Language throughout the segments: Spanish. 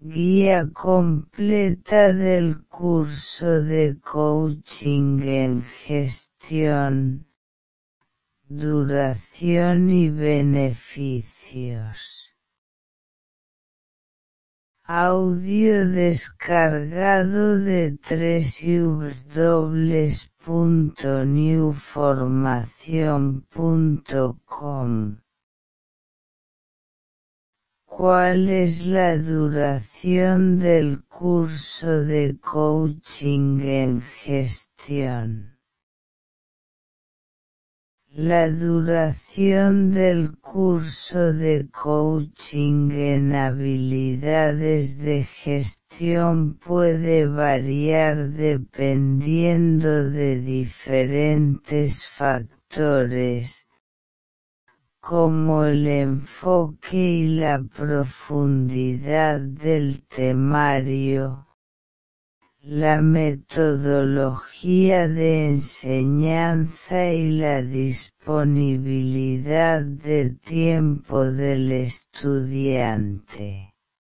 Guía completa del curso de coaching en gestión, duración y beneficios. Audio descargado de www.newformacion.com. ¿Cuál es la duración del curso de coaching en gestión? La duración del curso de coaching en habilidades de gestión puede variar dependiendo de diferentes factores, como el enfoque y la profundidad del temario, la metodología de enseñanza y la disponibilidad de tiempo del estudiante.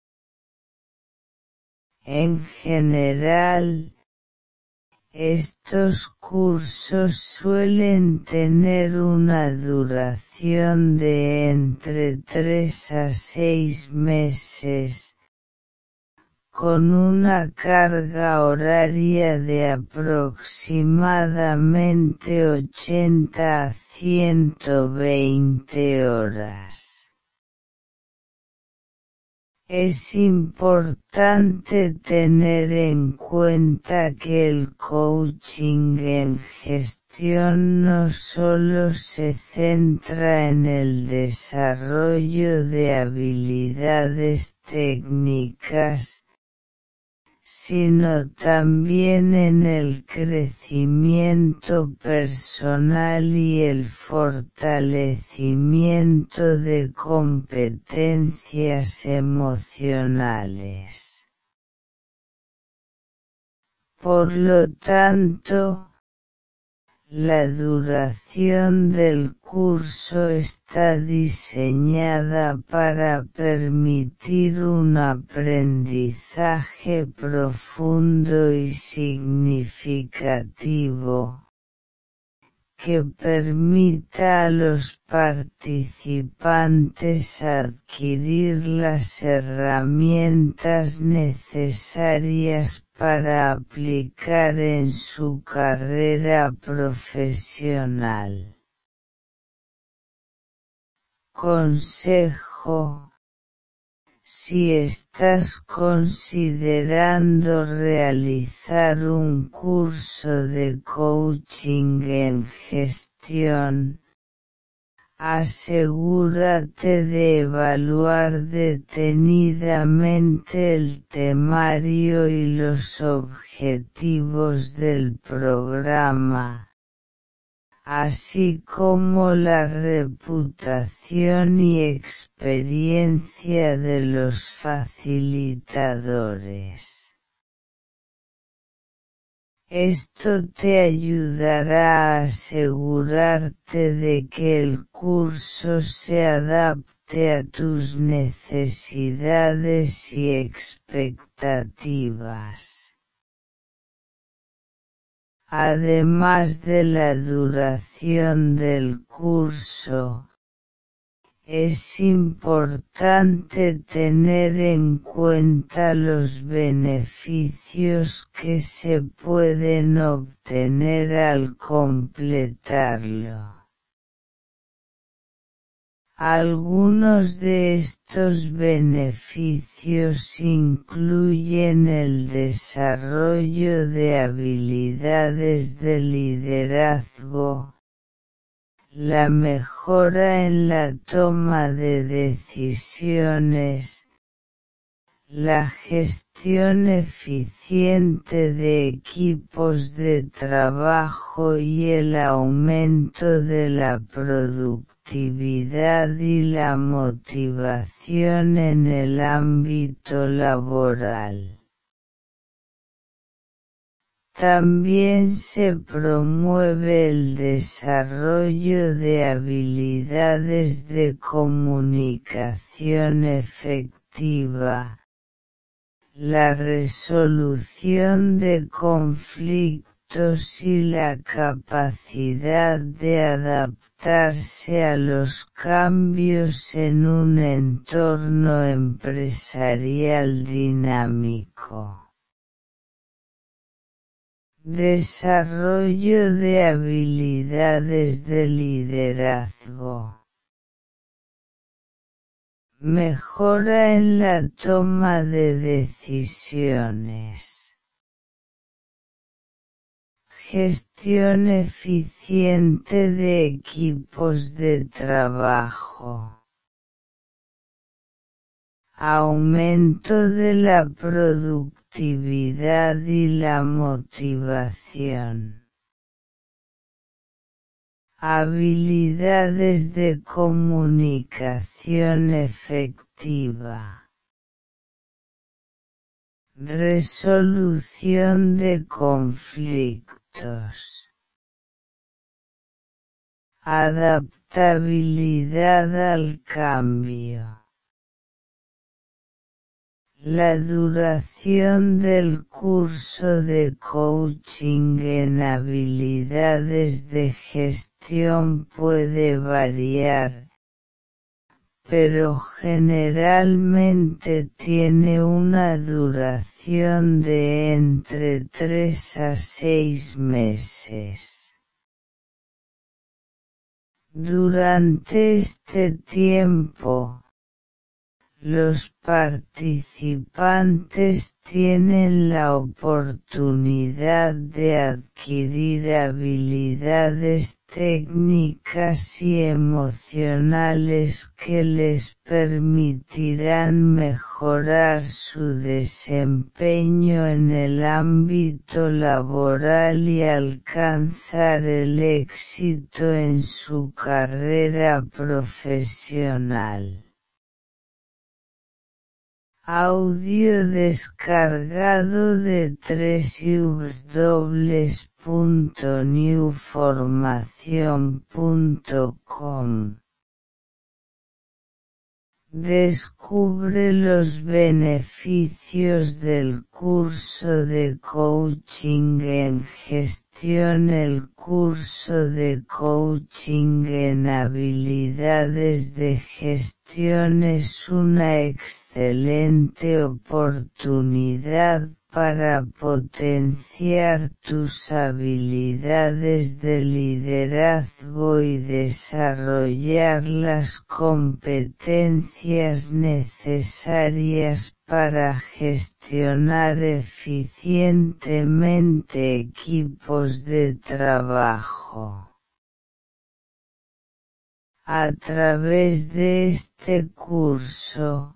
En general, estos cursos suelen tener una duración de entre 3 a 6 meses, con una carga horaria de aproximadamente 80 a 120 horas. Es importante tener en cuenta que el coaching en gestión no solo se centra en el desarrollo de habilidades técnicas, sino también en el crecimiento personal y el fortalecimiento de competencias emocionales. Por lo tanto, la duración del curso está diseñada para permitir un aprendizaje profundo y significativo, que permita a los participantes adquirir las herramientas necesarias para aplicar en su carrera profesional. Consejo: si estás considerando realizar un curso de coaching en gestión, asegúrate de evaluar detenidamente el temario y los objetivos del programa, así como la reputación y experiencia de los facilitadores. Esto te ayudará a asegurarte de que el curso se adapte a tus necesidades y expectativas. Además de la duración del curso, es importante tener en cuenta los beneficios que se pueden obtener al completarlo. Algunos de estos beneficios incluyen el desarrollo de habilidades de liderazgo, la mejora en la toma de decisiones, la gestión eficiente de equipos de trabajo y el aumento de la productividad y la motivación en el ámbito laboral. También se promueve el desarrollo de habilidades de comunicación efectiva, la resolución de conflictos y la capacidad de adaptarse a los cambios en un entorno empresarial dinámico. Desarrollo de habilidades de liderazgo. Mejora en la toma de decisiones. Gestión eficiente de equipos de trabajo. Aumento de la productividad y la motivación. Habilidades de comunicación efectiva. Resolución de conflictos. Adaptabilidad al cambio. La duración del curso de coaching en habilidades de gestión puede variar, pero generalmente tiene una duración de entre 3 a 6 meses. Durante este tiempo, los participantes tienen la oportunidad de adquirir habilidades técnicas y emocionales que les permitirán mejorar su desempeño en el ámbito laboral y alcanzar el éxito en su carrera profesional. Audio descargado de www.newformacion.com. Descubre los beneficios del curso de coaching en gestión. El curso de coaching en habilidades de gestión es una excelente oportunidad para potenciar tus habilidades de liderazgo y desarrollar las competencias necesarias para gestionar eficientemente equipos de trabajo. A través de este curso,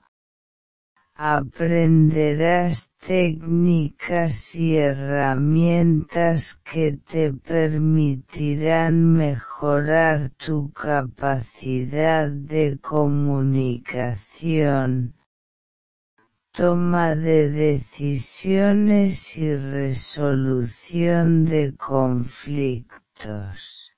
aprenderás técnicas y herramientas que te permitirán mejorar tu capacidad de comunicación, toma de decisiones y resolución de conflictos.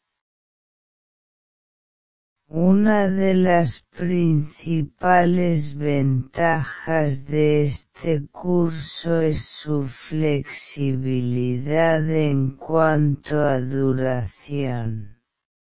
Una de las principales ventajas de este curso es su flexibilidad en cuanto a duración.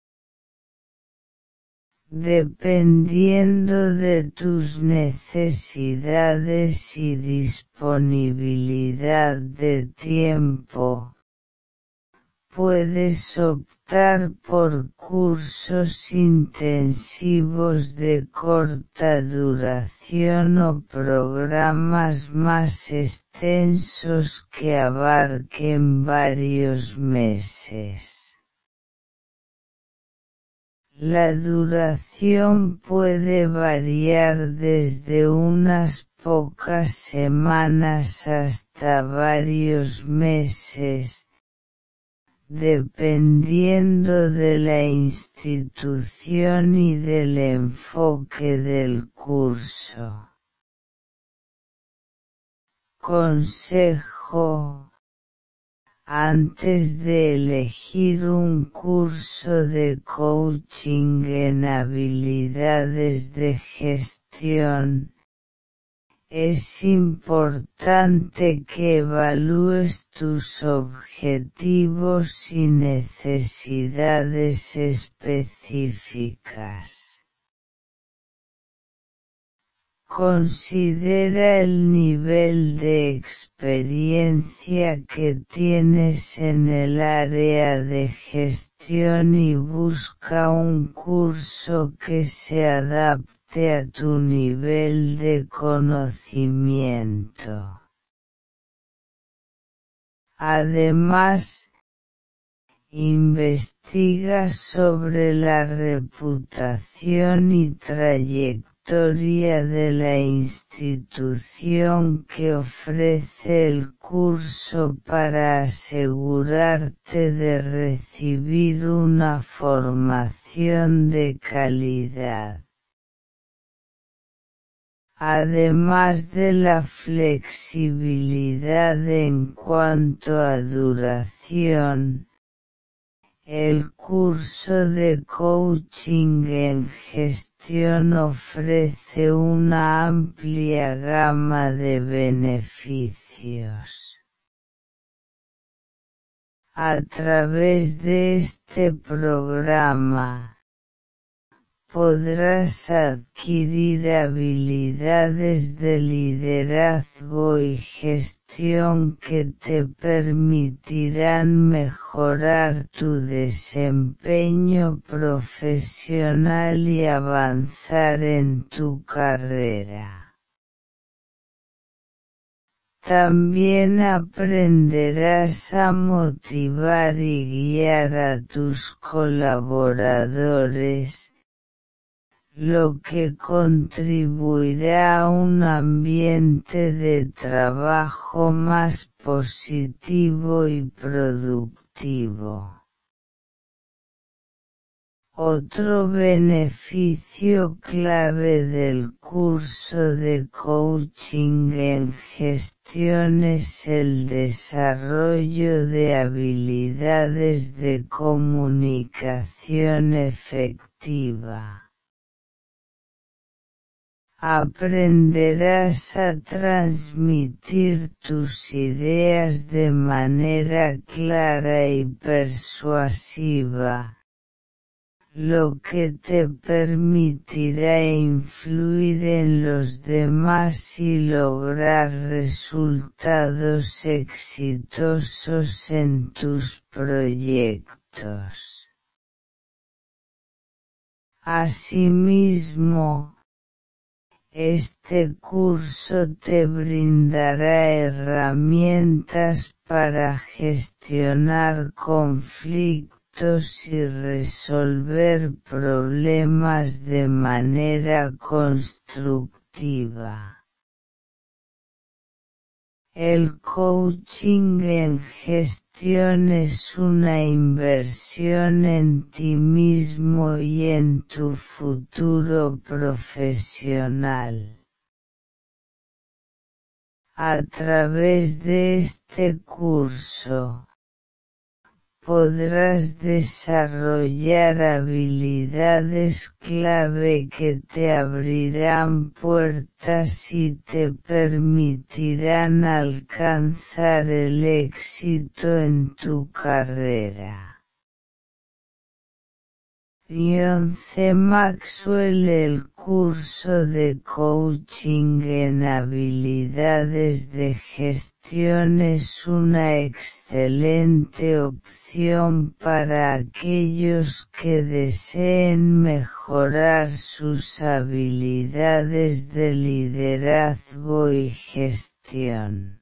Dependiendo de tus necesidades y disponibilidad de tiempo, puedes optar por cursos intensivos de corta duración o programas más extensos que abarquen varios meses. La duración puede variar desde unas pocas semanas hasta varios meses, dependiendo de la institución y del enfoque del curso. Consejo: antes de elegir un curso de coaching en habilidades de gestión, Es importante que evalúes tus objetivos y necesidades específicas. Considera el nivel de experiencia que tienes en el área de gestión y busca un curso que se adapte a tu nivel de conocimiento. Además, investiga sobre la reputación y trayectoria de la institución que ofrece el curso para asegurarte de recibir una formación de calidad. Además de la flexibilidad en cuanto a duración, el curso de coaching en gestión ofrece una amplia gama de beneficios. A través de este programa, podrás adquirir habilidades de liderazgo y gestión que te permitirán mejorar tu desempeño profesional y avanzar en tu carrera. También aprenderás a motivar y guiar a tus colaboradores, lo que contribuirá a un ambiente de trabajo más positivo y productivo. Otro beneficio clave del curso de coaching en gestión es el desarrollo de habilidades de comunicación efectiva. Aprenderás a transmitir tus ideas de manera clara y persuasiva, lo que te permitirá influir en los demás y lograr resultados exitosos en tus proyectos. Asimismo, este curso te brindará herramientas para gestionar conflictos y resolver problemas de manera constructiva. El coaching en gestión es una inversión en ti mismo y en tu futuro profesional. A través de este curso, podrás desarrollar habilidades clave que te abrirán puertas y te permitirán alcanzar el éxito en tu carrera. John C. Maxwell. El curso de coaching en habilidades de gestión es una excelente opción para aquellos que deseen mejorar sus habilidades de liderazgo y gestión.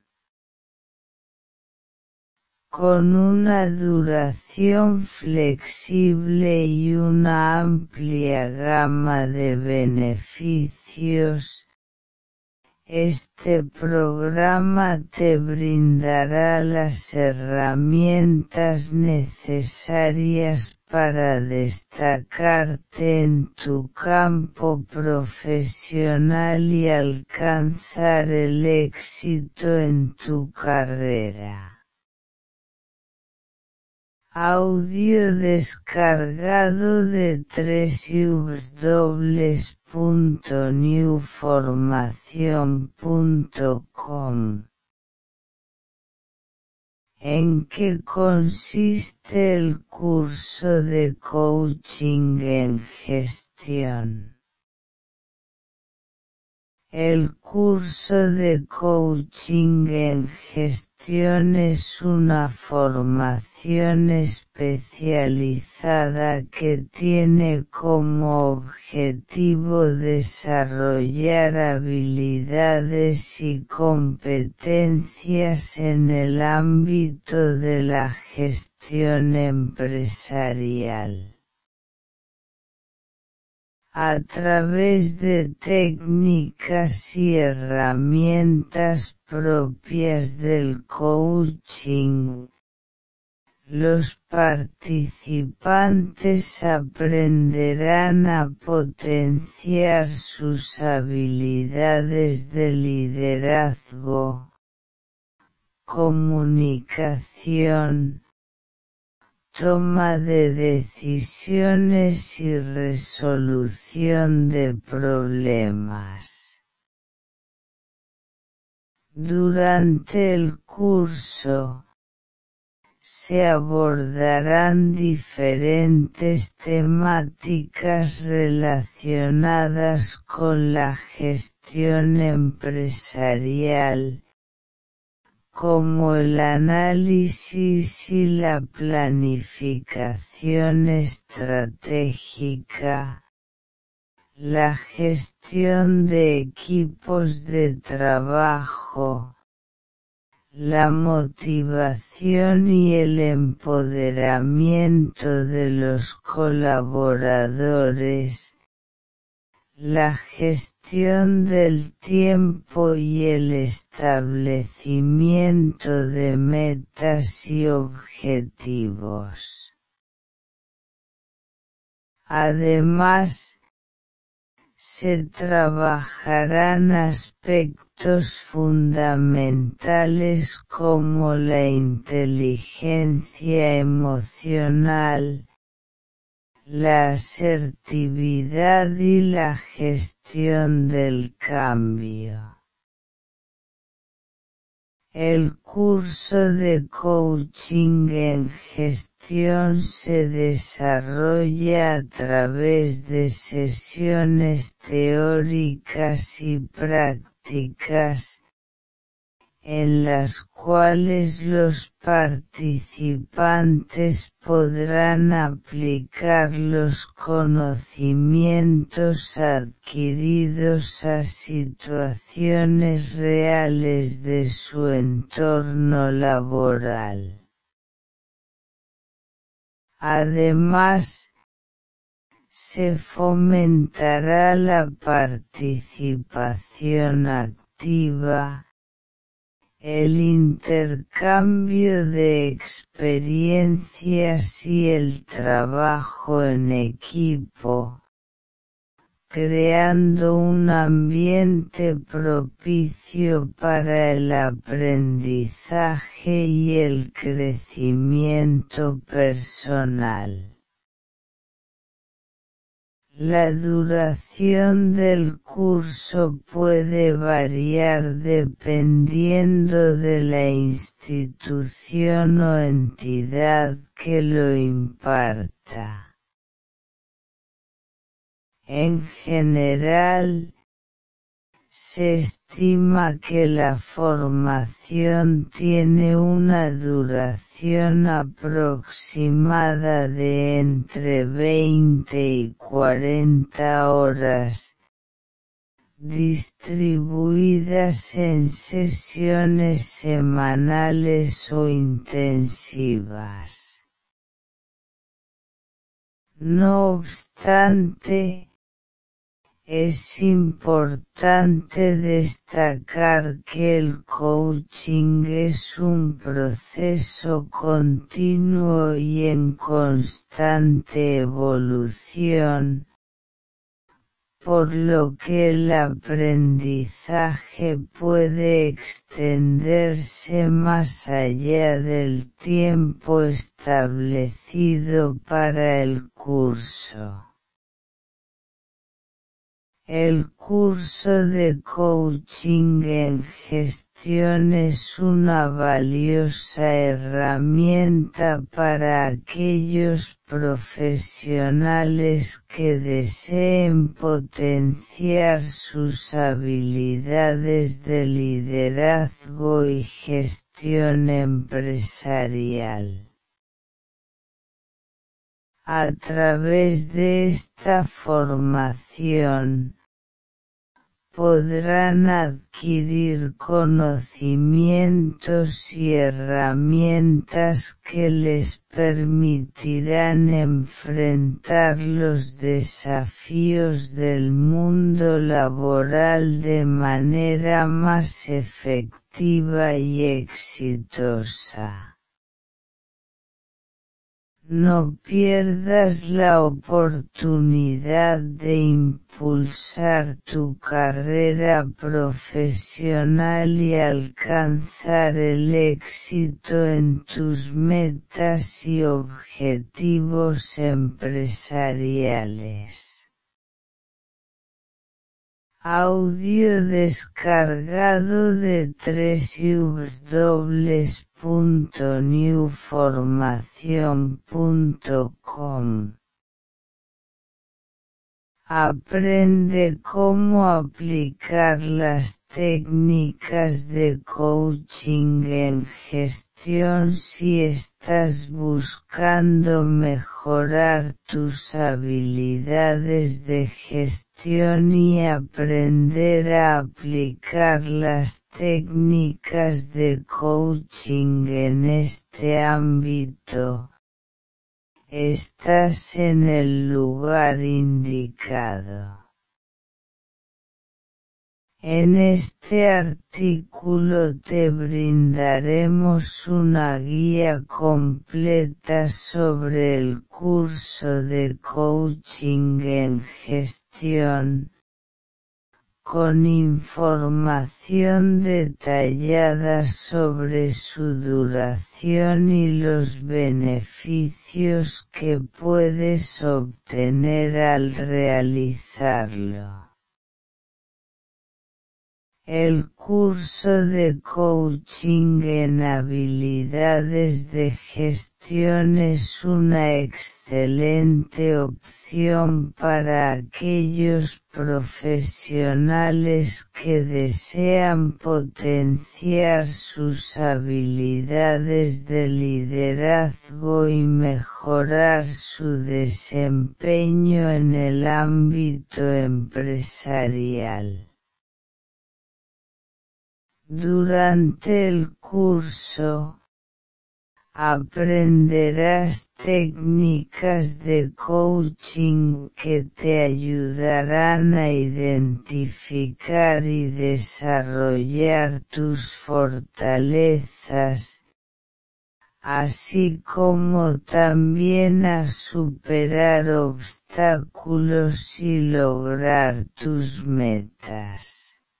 Con una duración flexible y una amplia gama de beneficios, este programa te brindará las herramientas necesarias para destacarte en tu campo profesional y alcanzar el éxito en tu carrera. Audio descargado de www.ubs.org. www.newformacion.com. ¿En qué consiste el curso de coaching en gestión? El curso de coaching en gestión es una formación especializada que tiene como objetivo desarrollar habilidades y competencias en el ámbito de la gestión empresarial. A través de técnicas y herramientas propias del coaching, los participantes aprenderán a potenciar sus habilidades de liderazgo, comunicación, toma de decisiones y resolución de problemas. Durante el curso, se abordarán diferentes temáticas relacionadas con la gestión empresarial, como el análisis y la planificación estratégica, la gestión de equipos de trabajo, la motivación y el empoderamiento de los colaboradores, la gestión del tiempo y el establecimiento de metas y objetivos. Además, se trabajarán aspectos fundamentales como la inteligencia emocional, la asertividad y la gestión del cambio. El curso de coaching en gestión se desarrolla a través de sesiones teóricas y prácticas, en las cuales los participantes podrán aplicar los conocimientos adquiridos a situaciones reales de su entorno laboral. Además, se fomentará la participación activa, el intercambio de experiencias y el trabajo en equipo, creando un ambiente propicio para el aprendizaje y el crecimiento personal. La duración del curso puede variar dependiendo de la institución o entidad que lo imparta. En general, se estima que la formación tiene una duración aproximada de entre 20 y 40 horas, distribuidas en sesiones semanales o intensivas. No obstante, es importante destacar que el coaching es un proceso continuo y en constante evolución, por lo que el aprendizaje puede extenderse más allá del tiempo establecido para el curso. El curso de coaching en gestión es una valiosa herramienta para aquellos profesionales que deseen potenciar sus habilidades de liderazgo y gestión empresarial. A través de esta formación, podrán adquirir conocimientos y herramientas que les permitirán enfrentar los desafíos del mundo laboral de manera más efectiva y exitosa. No pierdas la oportunidad de impulsar tu carrera profesional y alcanzar el éxito en tus metas y objetivos empresariales. Audio descargado de www.newformacion.com. Aprende cómo aplicar las técnicas de coaching en gestión si estás buscando mejorar tus habilidades de gestión y aprender a aplicar las técnicas de coaching en este ámbito. Estás en el lugar indicado. En este artículo te brindaremos una guía completa sobre el curso de coaching en gestión, con información detallada sobre su duración y los beneficios que puedes obtener al realizarlo. El curso de coaching en habilidades de gestión es una excelente opción para aquellos profesionales que desean potenciar sus habilidades de liderazgo y mejorar su desempeño en el ámbito empresarial. Durante el curso, aprenderás técnicas de coaching que te ayudarán a identificar y desarrollar tus fortalezas, así como también a superar obstáculos y lograr tus metas.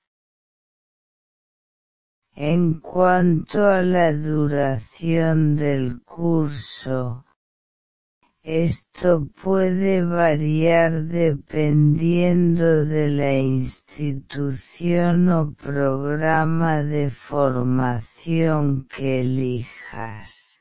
En cuanto a la duración del curso, esto puede variar dependiendo de la institución o programa de formación que elijas.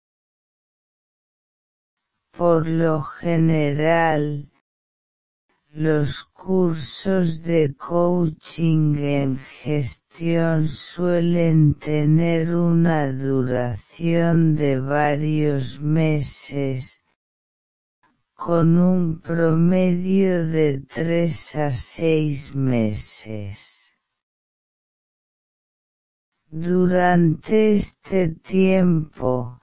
Por lo general, los cursos de coaching en gestión suelen tener una duración de varios meses, con un promedio de 3 a 6 meses. Durante este tiempo,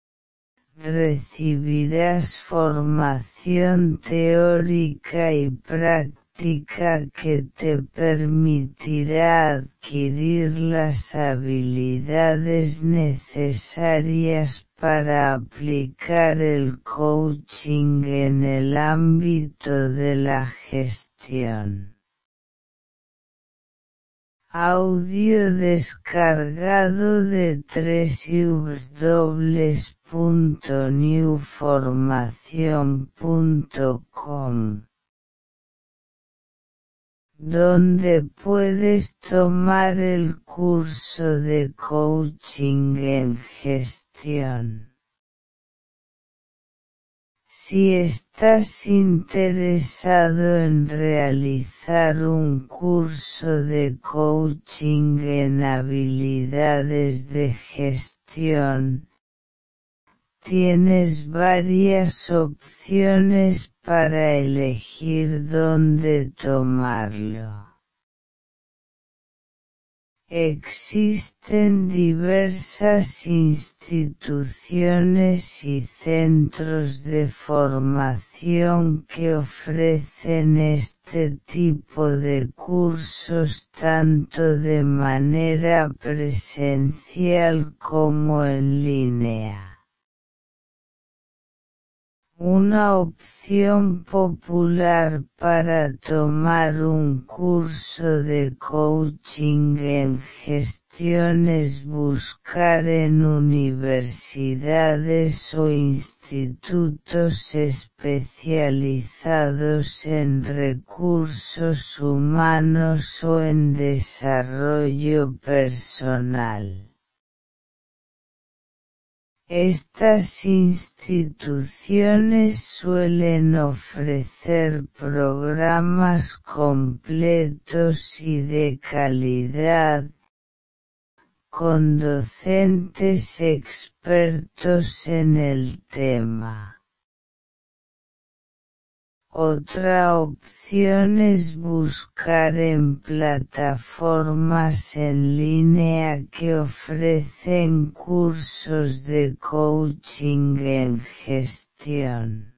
recibirás formación teórica y práctica que te permitirá adquirir las habilidades necesarias para aplicar el coaching en el ámbito de la gestión. Audio descargado de www.newformacion.com. donde puedes tomar el curso de coaching en gestión. Si estás interesado en realizar un curso de coaching en habilidades de gestión, tienes varias opciones para elegir dónde tomarlo. Existen diversas instituciones y centros de formación que ofrecen este tipo de cursos tanto de manera presencial como en línea. Una opción popular para tomar un curso de coaching en gestión es buscar en universidades o institutos especializados en recursos humanos o en desarrollo personal. Estas instituciones suelen ofrecer programas completos y de calidad, con docentes expertos en el tema. Otra opción es buscar en plataformas en línea que ofrecen cursos de coaching en gestión.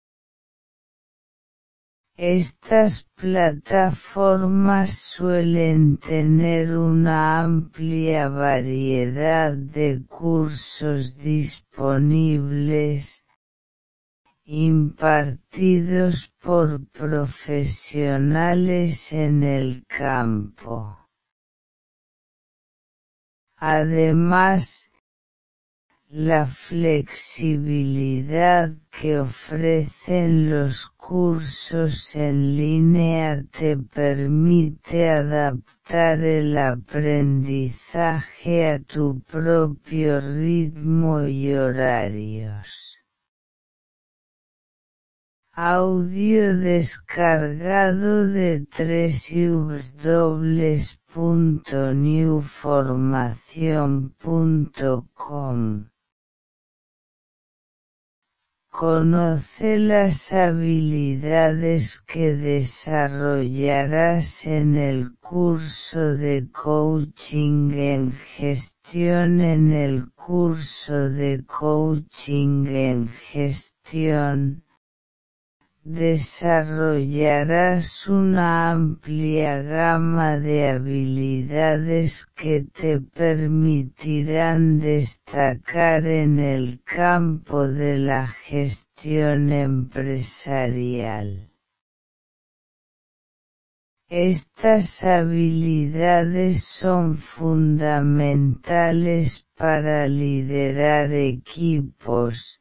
Estas plataformas suelen tener una amplia variedad de cursos disponibles, impartidos por profesionales en el campo. Además, la flexibilidad que ofrecen los cursos en línea te permite adaptar el aprendizaje a tu propio ritmo y horarios. Audio descargado de www.newformacion.com. Conoce las habilidades que desarrollarás en el curso de coaching en gestión. En el curso de coaching en gestión, desarrollarás una amplia gama de habilidades que te permitirán destacar en el campo de la gestión empresarial. Estas habilidades son fundamentales para liderar equipos,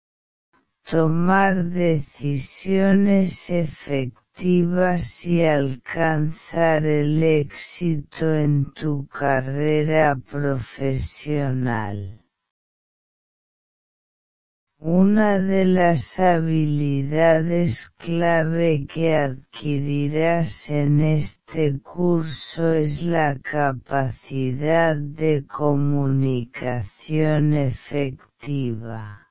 tomar decisiones efectivas y alcanzar el éxito en tu carrera profesional. Una de las habilidades clave que adquirirás en este curso es la capacidad de comunicación efectiva.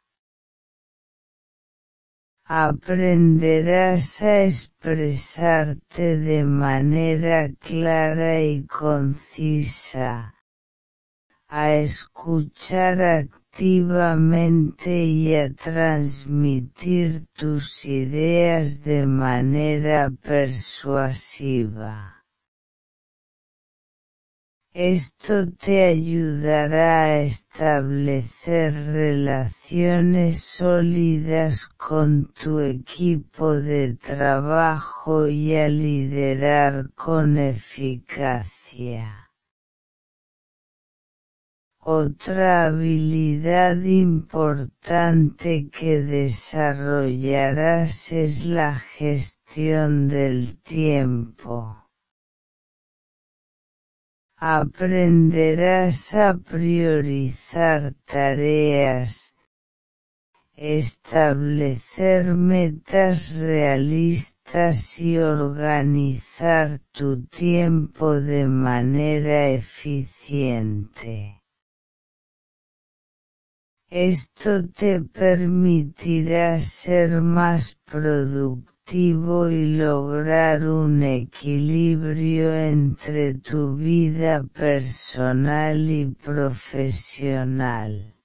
Aprenderás a expresarte de manera clara y concisa, a escuchar activamente y a transmitir tus ideas de manera persuasiva. Esto te ayudará a establecer relaciones sólidas con tu equipo de trabajo y a liderar con eficacia. Otra habilidad importante que desarrollarás es la gestión del tiempo. Aprenderás a priorizar tareas, establecer metas realistas y organizar tu tiempo de manera eficiente. Esto te permitirá ser más productivo y lograr un equilibrio entre tu vida personal y profesional.